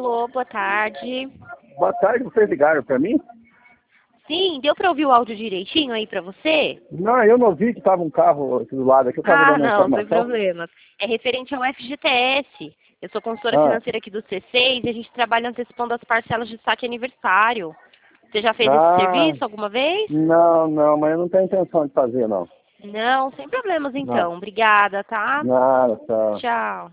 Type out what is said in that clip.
Alô, boa tarde. Boa tarde, vocês ligaram para mim? Sim, deu para ouvir o áudio direitinho aí para você? Não, eu não vi que estava um carro aqui do lado aqui, eu estava dando uma Não, sem informação. problemas. É referente ao FGTS. Eu sou consultora Ah, financeira aqui do C6 e a gente trabalha antecipando as parcelas de saque aniversário. Você já fez esse ah, serviço alguma vez? não, mas eu não tenho intenção de fazer, não. Não, sem problemas Não, então. Obrigada, tá? nada, tá. Tchau.